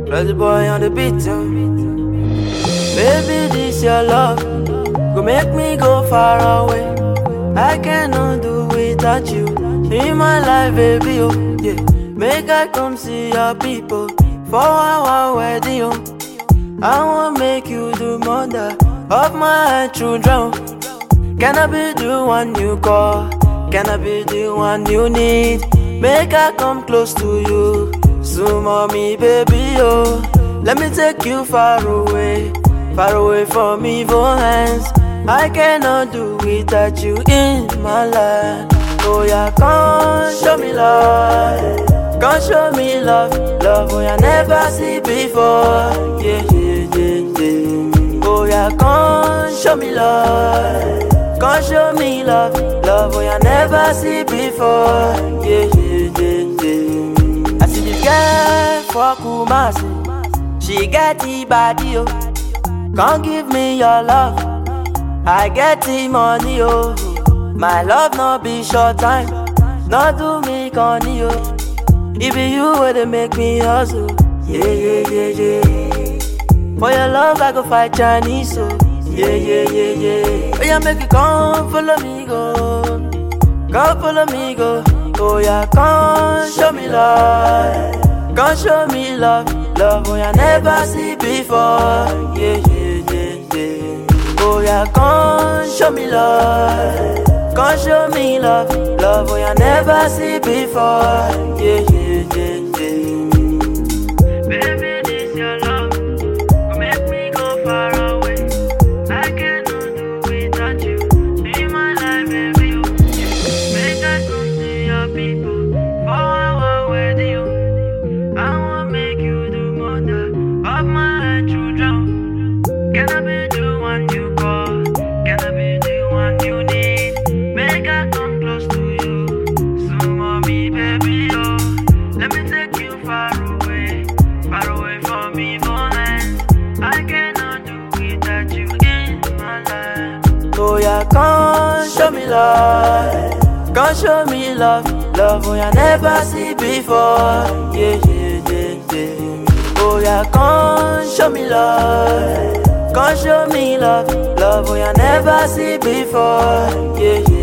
Crazy boy on the beat, Baby, this your love go make me go far away. I cannot do without you in my life, baby, oh yeah. Make I come see your people for our wedding, oh. I won't make you the mother of my children. Can I be the one you call? Can I be the one you need? Make I come close to you. So mommy, baby, oh. Let me take you far away from evil hands. I cannot do without you in my life. Oh yeah, come show me love. Come show me love. Love I never see before. Yeah, yeah, yeah, yeah. Oh yeah, come show me love. Come show me love. Love I never see before. Yeah, yeah, yeah, yeah. I see this girl for Kumasi. She get the body, oh. Come give me your love. I get the money, oh. My love no be short time. No do me corny, oh. It be you where they make me hustle. Yeah, yeah, yeah, yeah. For your love I go fight Chinese, so yeah, yeah, yeah, yeah. Oh yeah, make you come follow me, go. Come follow me, go. Oh yeah, come show me love. Come show me love. Love I never see before. Yeah, yeah, yeah, yeah. Oh yeah, come show me love. Come show me love. Love I never see before. Yeah, yeah, yeah, yeah. Baby, this your love will make me go far away. I cannot do without you in my life, baby. Make I come see your people for our wedding. I won't make you the mother of my children. Can I be the one you call? Can I be the one you need? Make I come close to you. So mommy, baby, oh. Let me take you far away from evil hands. I cannot do without you in my life. Oh yeah, come show me love. Come show me love. Love I never see before. Yeah, yeah, yeah, yeah. Oh yeah, come show me love. Come show me love. Love I never see before. Yeah, yeah.